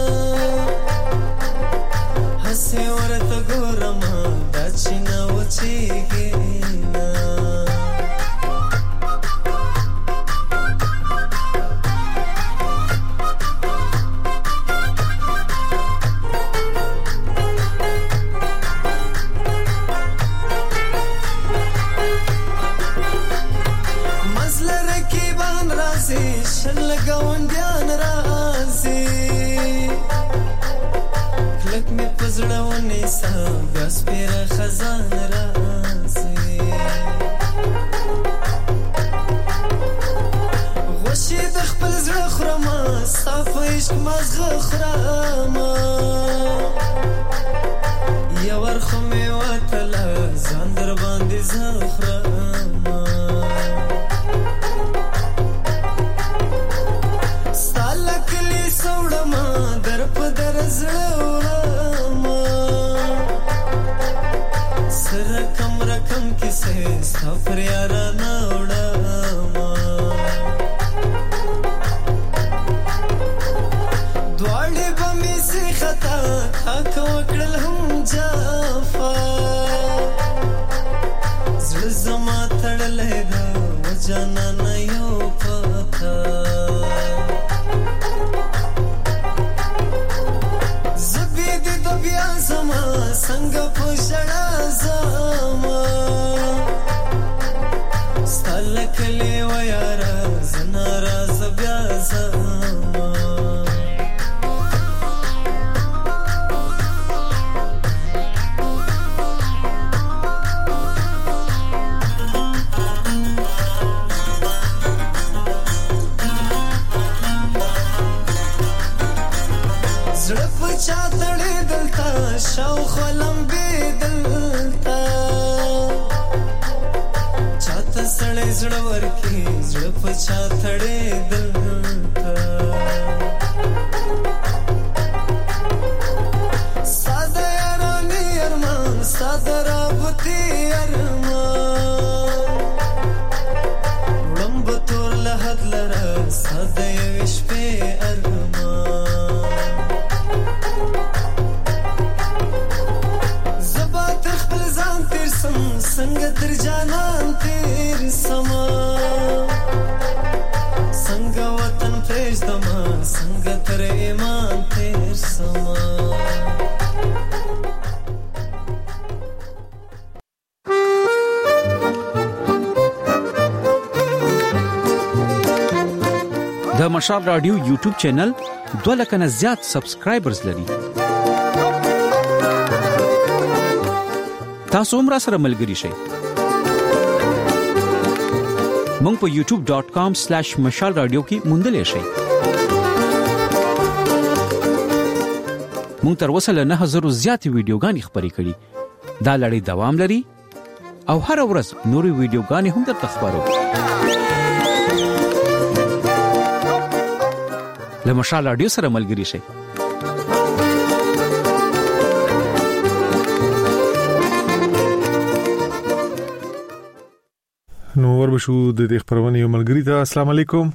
هسه ورته ګورم دا چینا وچیګینا شل گاوندیان رازي کلک می پزړونی سا بس پیر خزان رازي غوشي د خپل زړه خرما صاف عشق مزغه خرما یا ورخه می وتل ځان در باندې زخرما سوړما در په درزړما سره کم رقم کیسه سفر یار نه وړما دواړې بمې سي خطا حق وکړل هم جافا زړه زما تړلې دا وجانا نه یو پتا بیا زما څنګه پښړا زما ستل کلی و یار زنا راز بیا زما زړه پچا تړې دلتا شاو خلم به دلتا چاته سړې زړه ورکی زړه پچا تړې دلتا ساده یارانی ارمان ساده رابطی ارمان وړم بطور لحد لرا ساده یوش په ارمان څنګه تر جانان تیر سما څنګه وطن پرېږدما څنګه تر ایمان تیر سما مشال رادیو یوټیوب چینل 2 لک نه زیات سبسکرایبرز لري. تاسو هم را سره ملګري شئ. مونږ په youtube.com/mashalradio کې موندلې شئ. مونږ تر اوسه له 9000 زیات ویډیوګانې خپرې کړې. دا لړۍ دوام لري او هر ورځ نوري ویډیوګانې هم درته خبرو. له مشال رادیو سره ملګري شئ. نو وربشو د دې خبرونه یو ملګری ته السلام علیکم.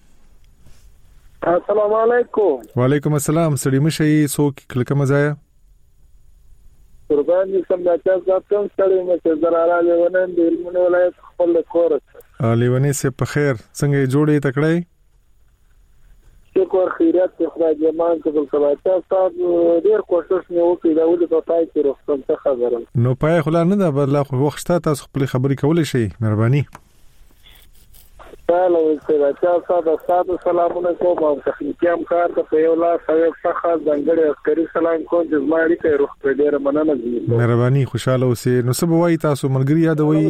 السلام علیکم. وعلیکم السلام. سړی مشي څوک کلکه مزایا قربان دي سم راځه کوم سړی مشه زراله ونه د علمونو ولایت خپل کور لیونی سه په خیر څنګه جوړې تکړه شکر خیرات خدای دې مان قبول کړه. تاسو ډیر کوشش نه وکړئ دا ولې په پای کې رښتون څه خبره نو پای خلا نه ده بل خو وخت تاسو خپل خبرې کولې شي مهرباني. سلام تاسو سلامونه کوم او تخنیکی همکار ته یو لا سوي څخه ځنګړی عسکري سلام کوم چې زماري کې روح په ډیر مننه دي. مهرباني خوشاله اوسئ. نو څه بوي تاسو ملګری یادوي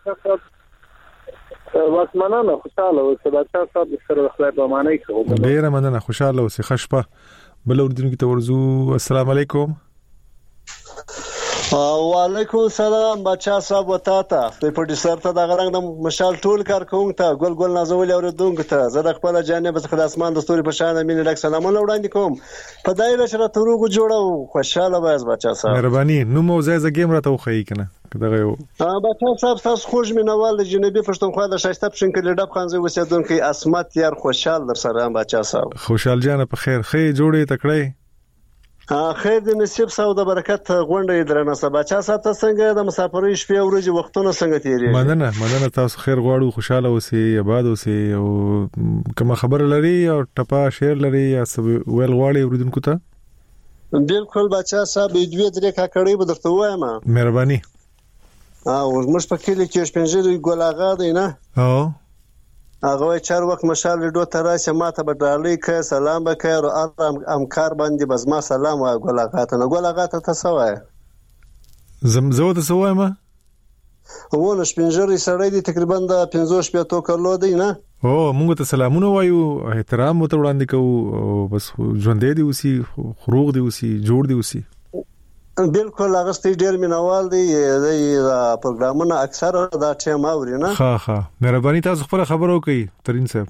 واس مننه خوشاله اوسئ. تاسو سره خدای په معنی کوم ډیر مننه خوشاله اوسئ. خشپه بل اردن کې تورزو. السلام علیکم. وعلیکم السلام بچا صاحب وتاته په پروډوسر ته د غرنګ د مشال ټول کارکون ته ګل نازول اوریدونکو ته زه د خپل جانب څخه د اسمان د ستوري په شان مين ډک سلامونه وړاندې کوم. په دایره سره تروغ جوړو خوشاله وایز بچا صاحب. مهرباني نو موزه ز گیم راته وخی کنه دغه یو بچا صاحب تاسو خوش مینوال د جنوبي پښتونخوا د شایسته پښنکل ډب خانزي اوسیدونکو اسمت یار خوشحال در سره بچا صاحب. خوشحال جان په خیر خې جوړې تکړه خیر د نصیب سو د برکت غونډې درنه سبا چا ساته څنګه د مسافرۍ شپې او ورځې وختونه څنګه تیری. مننه تاسو خیر غواړو خوشاله اوسئ آباد اوسئ او کوم خبر لري او ټپا شیر لري یا ویل غواړي اوریدونکو ته بالکل بچا صاحب دوی درې کاکړې به درته وایم. مهرباني. موږ په کلی کې شپنځري ګولاغا دی نه هغه چار وخت مشال ډو تراشه ماته بدالي کې سلام وکړ او امکار باندې بس ما سلام او ګلاغات نه ګلاغات ته سوای زمزو ته سوای ما ونه شپنځري سړی دی تقریبا د 15 کلو دی نه موږ ته سلامونه وایو احترام مو ته وړاندې کوو بس ژوند دی اوسي خروغ دی اوسي جوړ دی اوسي. بالکل هغه ستې ډیر مینوال دی د پروګرامونو اکثر دا ټیم اوري نه. ها مهرباني تاسو خپل خبرو کوي ترين صاحب.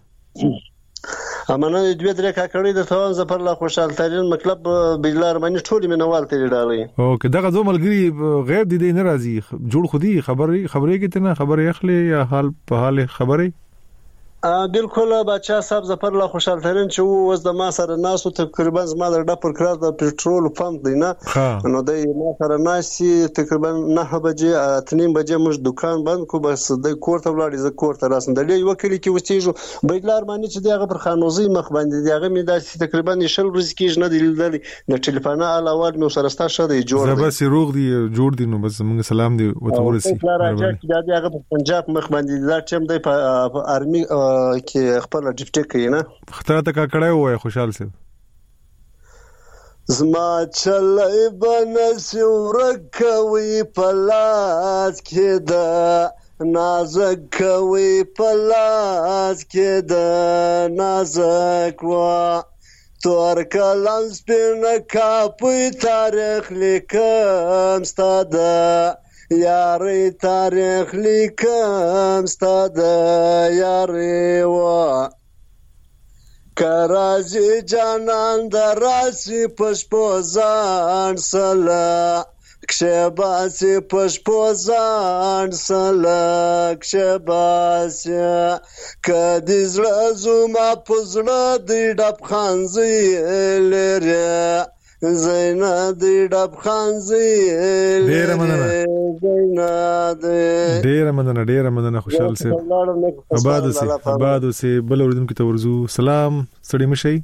امانه دوی درې کاکړې د توان زفر لا خوشحال ترين مطلب بجلار باندې ټول مینوال تیری ډالي. اوکې دغه دوه ملګری غیب دي نه راځي جوړ خودي خبرې کې ته نه خبرې اخلي یا حال په حال خبرې. بالکل بچا صاحب زفر لا خوشحال ترين چې وز د ما سره ناسو تقریبا زما د ډپر کراز د پېټرول پمپ دی نه نو د ما سره ناسي تقریبا 9 بجې 3 بجې موږ دکان بند کو بس د کوړه ولاړې ز کوړه راسن د لې وکیل کې وستېجو بيدلار باندې چې دغه پر خانوزي مخ باندې دغه مې د تقریبا نشل ورځ کې نه دی لیدل د ټلیفون علاوه مې سره ستاسو شته جوړ دی بس روغ دی جوړ دی نو بس موږ سلام دی وته ورسي راځي چې دغه په پنجاب مخ باندې دا ټیم دی په ارمي کې خپل ډیپټي کوي نه خطر ته کا کړه وای خوشحال سي زما چلای بنسي ورکوي پلاس کې دا نازک کوي پلاس کې دا نازک وا تور کلام سپین کاپي تاریخ لیکم ستاده یاري تاریخ لیکم ستاده یاري وا کرازي جانان دراسی پشپوزان سلا کشباسی پشپوزان سلا کشباسی کدی زړه زما پزړه دی ډب خانزي لري زینا دی ډب خانزي ډیر مننه خوشحال سي آباد سي بل اوردونکو ته ورزو سلام سړی مشي.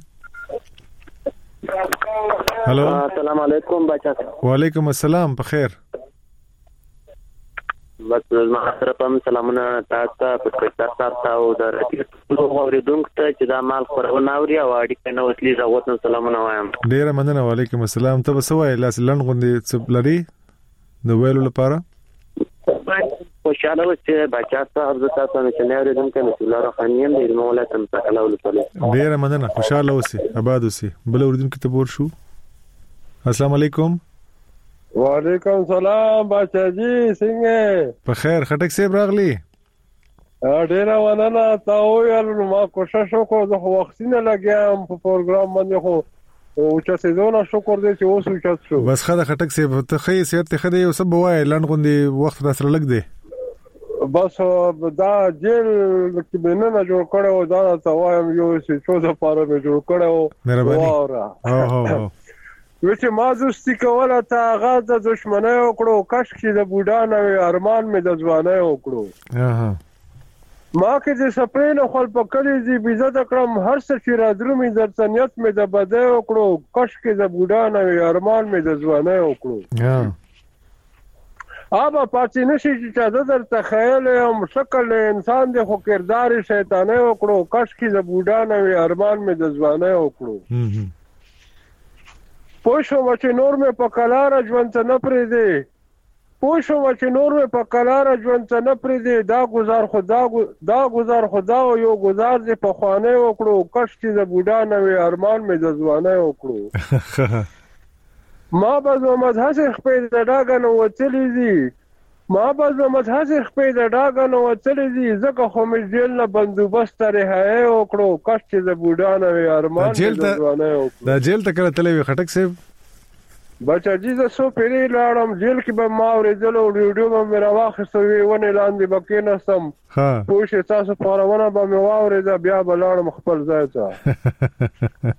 هالو السلام علیکم بچا. وعلیکم السلام په خیر. بس ما سره په سلامونه تاسو ته په کتاب تاسو او د راتلونکو اوریدونکو ته چې دا مال خورونه اوري او اړیکه نو وسلی راوته سلامونه وایم. ډیر مننه. وعلیکم السلام. ته وسوای لاس لند غوندې څه لري د ویلو لپاره؟ خوشاله اوسئ بچا صاحب د تاسو نه چې نه اوریدونکو نو الله رحمانین دې مولا تم تکلا ولې. ډیر مننه. خوشاله اوسئ. آباد اوسئ. بل اوریدونکو ته پور شو. السلام علیکم. وعلیکم السلام بچا جی څنګه؟ په خیر. خټک صاحب راغلی؟ ډیر مننه. تاسو یې ما کوشش وکړ زه خو وختینه لګیام په پروګرام باندې خو او چې سيزونه شکر دې چې اوس وچات شو. بس خدای خټک صاحب ته خې سیرته خدای یو سب وای لاند غوندي وخت را سره لګ دی. بس دا جیل کې بننه جوړ کړو دا توایم یو چې څو د پاره مې جوړ کړو. مهرباني. وچه ما زستی کوله تا آغاز د دشمنی وکړو کش کې د بوډا نوی ارمان مې د ځوانۍ وکړو. ما کې د سپرین خپل پکړې زی بیزت کړم هر څه چې رادرومي درڅنیت مې د بده وکړو کش کې د بوډا نوی ارمان مې د ځوانۍ وکړو. آبا پاتې نشي چې د درته خیال یم شکل انسان د خو کردار شیطانه وکړو کش کې د بوډا نوی ارمان مې د ځوانۍ وکړو. پوښوم چې نور مې په کلاره ژوند ته نه پرېږدي پوښوم چې نور مې په کلاره ژوند ته نه پرېږدي دا گزار خدا او یو گزار دې پخوانی وکړو کش چې د بوډا نوی ارمان مې د ځوانۍ وکړو. ما به زحمت هسې خپې د ډاګه نه وتلي دي ځکه خو مې جیل نه بندوبست رهایي وکړو کش چې د بوډا نوی ارمان مې د ځوانۍ وکړو. دا جیل ته کله تللی وي خټک صاحب؟ بچا جی زه څو پیرې لاړم جیل کې به ما اورېدل او ریډیو به مې راواخیسته وي ونې لاندې به کېناستم پوه شې تاسو پارونه به مې واورېده بیا به لاړم خپل ځای ته.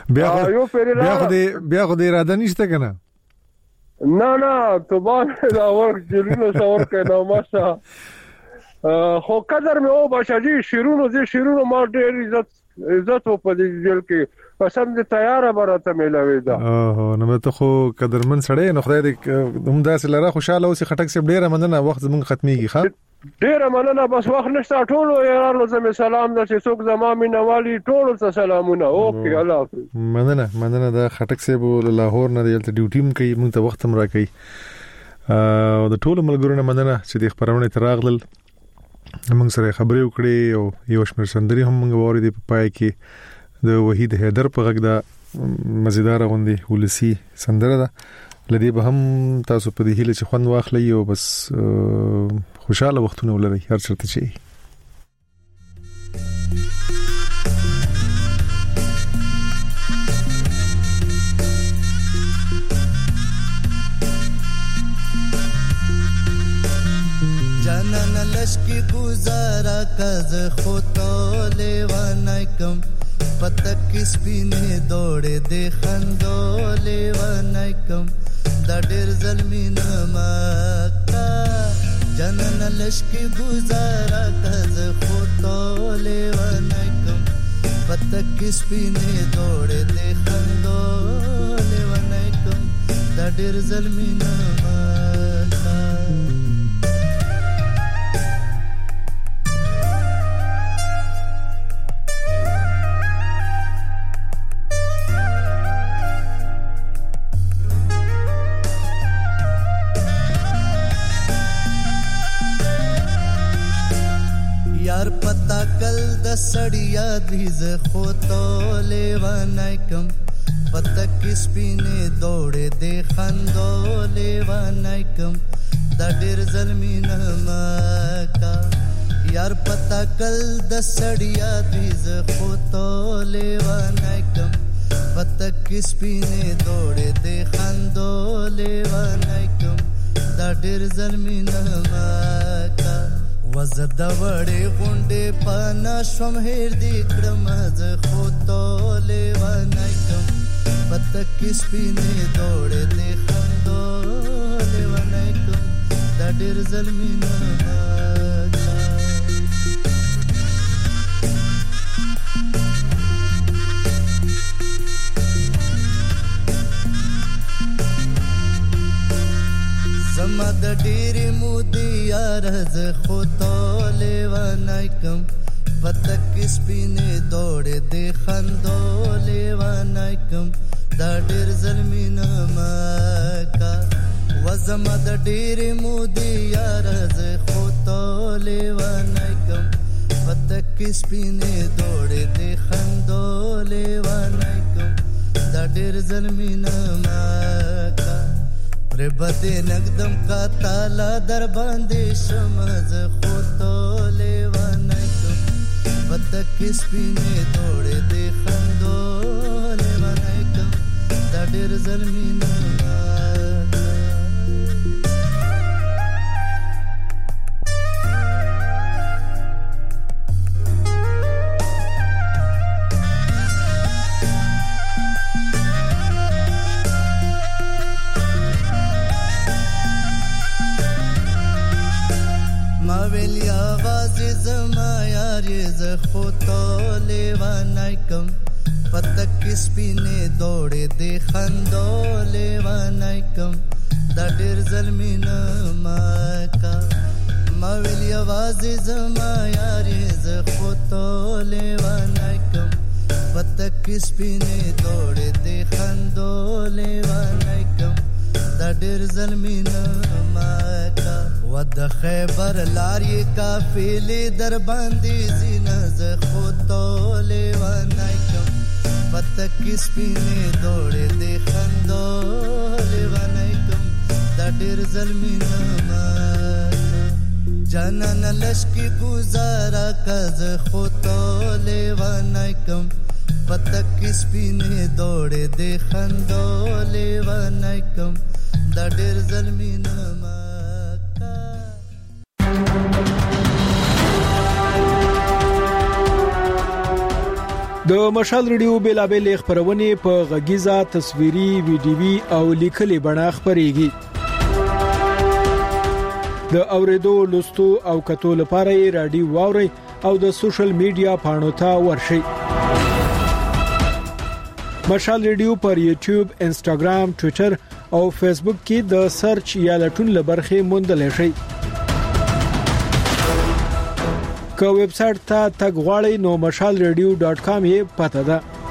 بیا خو د اراده نشته که نه؟ نه توبان دا ورک جیلونو سور که ناماسا خو قدر مې او بچا جی شیرونو ما ډېر عزت و په دې جیل کې قسم دې تیاره به راته میلاوېده. نو ته خو قدرمن سړی نو خدای دې همداسې لره خوشحاله اوسې خټک صاحب. ډېره مننه. وخت زموږ ختمېږي. ښه ډېره مننه. بس وخت نشته. ټولو یارانو ته مې سلام ده چې څوک زما مینوالي ټولو ته سلامونه. اوکې الله حافظ. مننه. دا خټک صاحب له لاهور نه دی هلته ډیوټي هم کوي موږ ته وخت هم راکوي او د ټولو ملګرو نه مننه چې دې خپرونې ته راغلل موږ سره خبرې وکړې او یو شمېر سندرې هم موږ واورېدې په پای کې د وحید حیدر په غږ دا مزیدار غوندي ولسی سندره ده. لدی به هم تاسو په دې هیله چې خوند واخلئ او بس خوشاله وختونه ولرئ هر چرته چې جانان لشکی گزارا کز خودو لیوانای کم پتک سپینه دوڑے دے خندو لیوانای کم دا ډیر ظلمی نمکا جانان لشکی گزارا کز خودو لیوانای کم پتک سپینه دوڑے دے خندو لیوانای کم دا ډیر ظلمی نمکا یار پتا کل د سړیا دی ز خو تو لیوانای کم پتا کس پینه دوڑے دے خندو لیوانای کم دا ډیر ظلمی نمکا یار پتا کل د سړیا دی ز خو تو لیوانای کم پتا کس پینه دوڑے دے خندو لیوانای کم دا ډیر ظلمی نمکا وزد وړې غونډې پانا شوم هیر دې کړم ز خو تو لیوانای کم پتک سپینې دوړې دې خندو لیوانای کم دا ډېر ظلمي زما د ډېرې مودې یاره زه خو تا لیونی کم پتک سپینې دوړې د خندو لیونی کم دا ډېر ظلمینه مکه وزما د ډېرې مودې یاره زه خو تا لیونی کم پتک سپینې دوړې د خندو لیونی کم دا ډېر ظلمینه مکه پر بده نقدم کا تالا در باندې شمز خو لیوانه کوم پتک سپینې دوړې د خندو لیوانه کوم دا ډېر ظلمینه خو تو لیوانای کم پتک سپینې دوړې د خندو لیوانای کم دا ډېر ظلمینه مکه ما ویل یوازې زما یارې زه خو تو لیوانای کم پتک سپینې دوړې د خندو لیوانای کم دا ډېر ظلمینه مکه و د خیبر لارې کافلې در باندې زینه زه خو تو لیوانای کم پتک سپینې دوړې د خندو لیوانای کم دا ډېر ظلمینه مکه جانان لشکي گزارا که زه خو تو لیوانای کم پتک سپینې دوړې د خندو لیوانای کم دا ډېر ظلمینه د مشال ریډیو بیلابل خبرونه په غږیزه تصویري ویډیوي او لیکلي بڼه خبريږي د اوریدو لوستو او کتو لپاره رادیو واوري او د سوشل میډیا پاڼو ته ورشي مشال ریډیو پر یوټیوب انستګرام ټوئیټر او فیسبوک کې د سرچ یا لټون لبرخه موندل شي که ویب سټ ته تګ غواړئ نو mashalradio.com یې پته ده